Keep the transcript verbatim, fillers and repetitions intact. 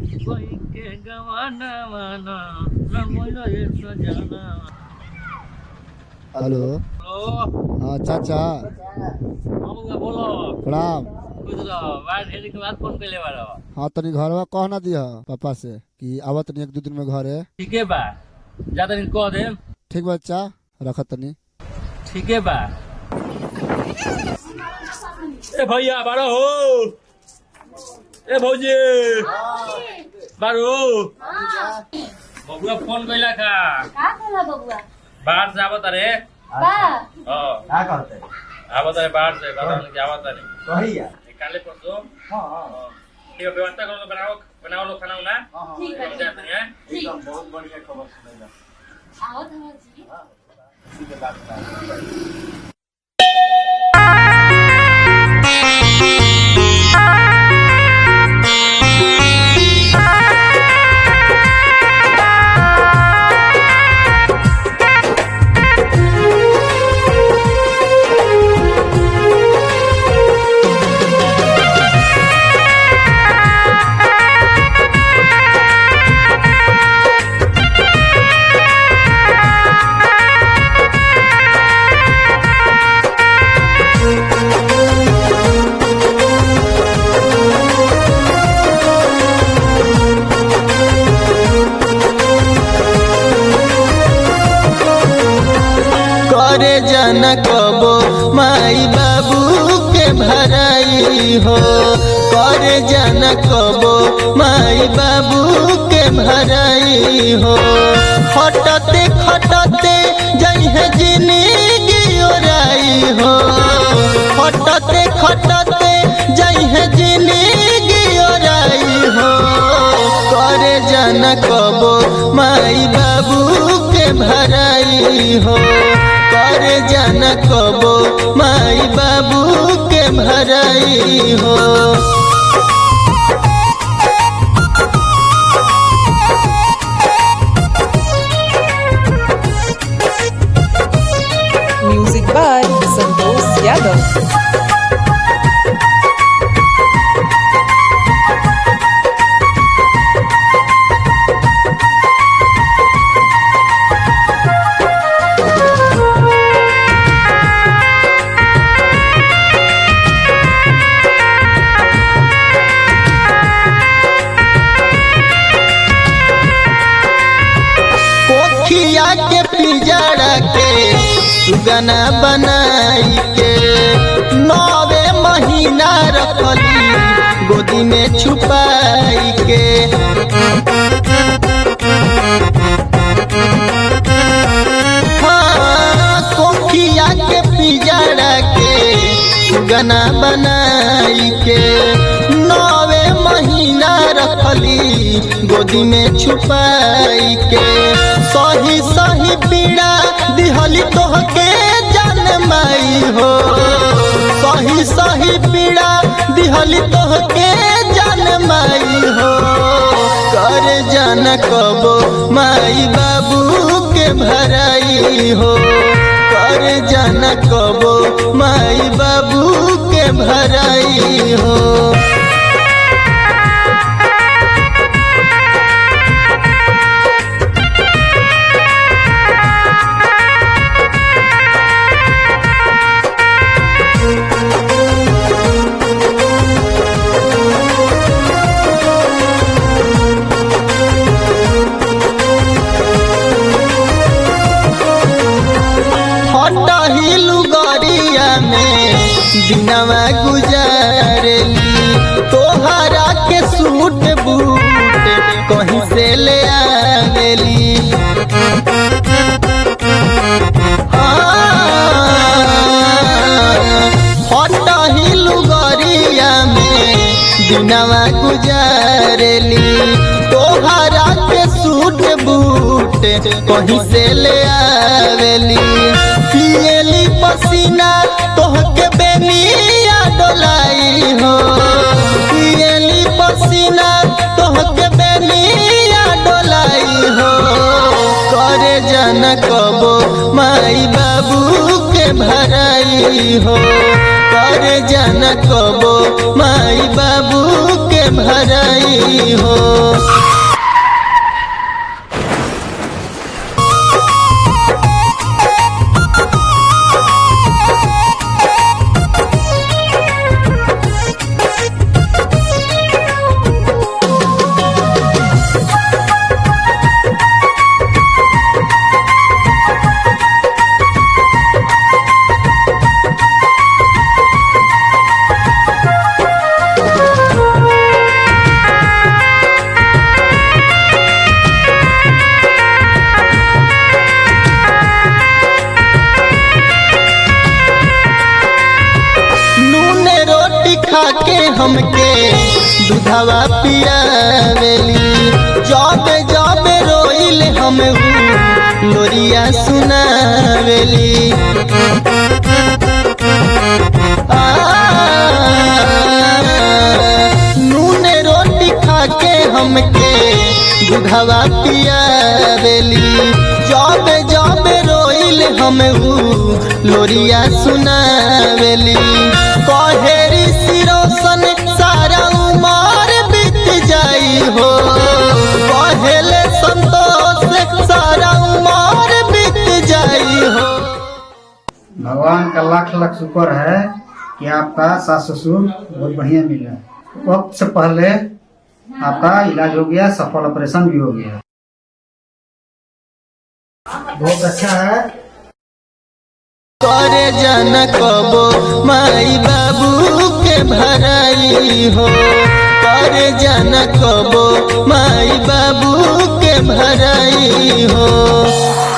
कोई के गवाना वाना न मोलो ये सजना। हेलो। हेलो। हाँ चाचा। हम बोलो। प्रणाम। कुछ तो बात हेरी के बाद फोन कर ले वाला। हाँ तनी घर में कह ना दिया पापा से कि आवा तनी एक दो दिन में घर है। ठीक है बा ज्यादा दिन कह दे। ठीक बच्चा रखा तनी। ठीक है बा। ए भैया बारो हो। ए भौजी बारो बबुआ फोन कइला का का कहला बबुआ बाहर से आवत रे। बा हां का करते आवत रे बाहर से बतावन कि आवत रे कहिया काले परसों। हां हां ठीक है व्यवस्था करो बनाओ बनाओ लो खाना ना। ठीक है जाते हैं। एकदम बहुत बढ़िया खबर सुनेगा। आओ धवल जी इसी के बात बता। करे जन कबो माई बाबू के भराई हो। करे जन कबो माई बाबू के भराई हो। खटते खटते जइहे जिंदगी ओराई हो। खटते खटते जइहे जिंदगी ओराई हो। करे जन कबो माई बाबू के भराई हो। करे जन कबो माई बाबू के भराई हो। Music by Santosh Yadav. कोखिया के पिजड़ा के सुगना बनाई के नौवे महीना रखली गोदी में छुपाई के। हाँ कोखिया के पिजड़ा के सुगना बनाई के नौवे महीना रखली गोदी में छुपाई के। सही सही पीड़ा दिहली तोहके जान माई हो। सही सही पीड़ा दिहली तोहके जान माई हो। कर जान कबो माई बाबू के भराई हो। कर जान कबो माई बाबू के भराई हो। हटही लुगरिया में दिनवा गुजारेली तोहरा के सूट बूट कहीं से ले आवेली। हटही लुगरिया में दिनवा गुजारेली तोहरा के सूट बूट कहीं से ले आवेली। पियली पसीना तोहके बेनिया डोलाई हो। पियली पसीना तोहके बेनिया डोलाई हो। करे जन कबो माई बाबू के भराई हो कर जाना कबो माई बाबू के भराई हो। खाके हमके दूधवा पियावेली जब जब रोइल हम लोरिया सुनावेली। नून रोटी खाके हमके दूधवा पियावेली जब जब रोइल हम लोरिया सुनावेली। कहेरी सिरोसन सारा उमर बीत जाई हो कहेले संतोष सारा उमर बीत जाई हो। भगवान का लाख लाख शुक्र है कि आपका सास ससुर बहुत बढ़िया मिला। वक्त से पहले आपका इलाज हो गया, सफल ऑपरेशन भी हो गया, बहुत अच्छा है। करे जाना कबो माई बाबू के भराई हो करे जाना कबो माई बाबू के भराई हो।